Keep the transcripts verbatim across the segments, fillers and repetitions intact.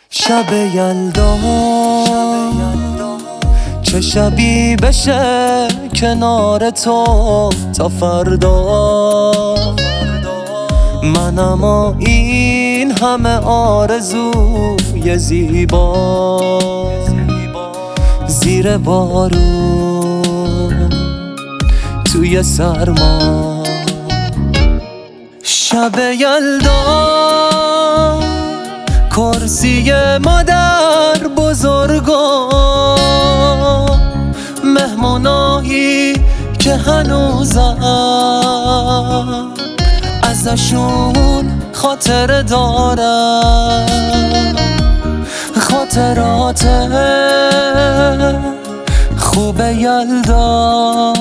شب یلدا چه شبی بشه کنار تو تا فردا. من اما این همه آرزوی زیبا زیر بارون توی سرما. شب یلدا کرسی مادر بزرگا، مهمونایی که هنوزم ازشون خاطره دارم، خاطرات خوب یلدا.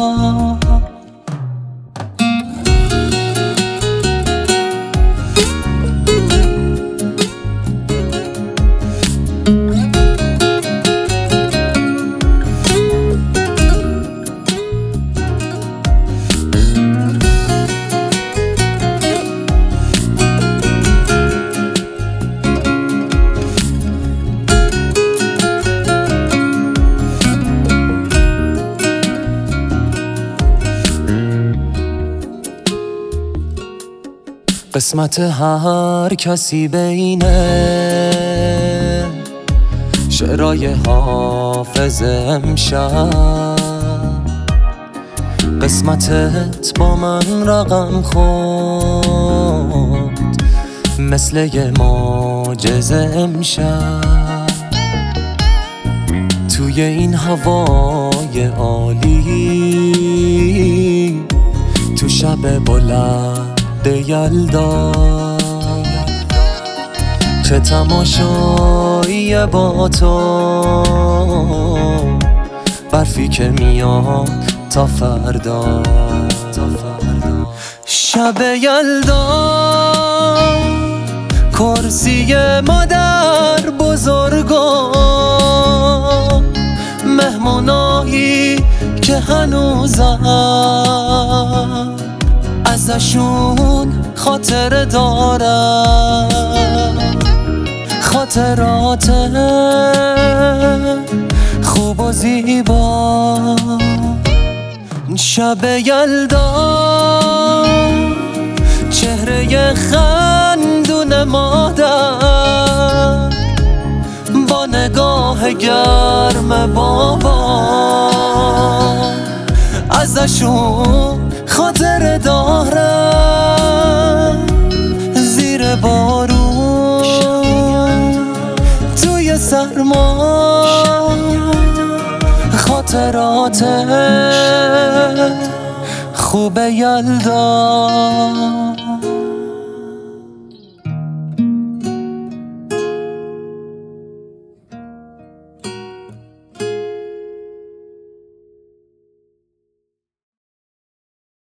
قسمت هر کسی بینه شعرهای حافظ امشب، قسمتت با من رقم خورد مثل یه معجزه امشب. توی این هوای عالی، تو شب بلند یلدا، چه تماشایی با تو، برفی که میاد تا فردا. شب یلدا کرسی مادر بزرگا، مهمونایی که هنوزم ازشون خاطره دارم، خاطرات خوب و زیبا. شب یلدا چهره خندون مادر با نگاه گرم بابا، ازشون خاطره دارم زیر بارون توی سرما. خاطرات خوب یلدا.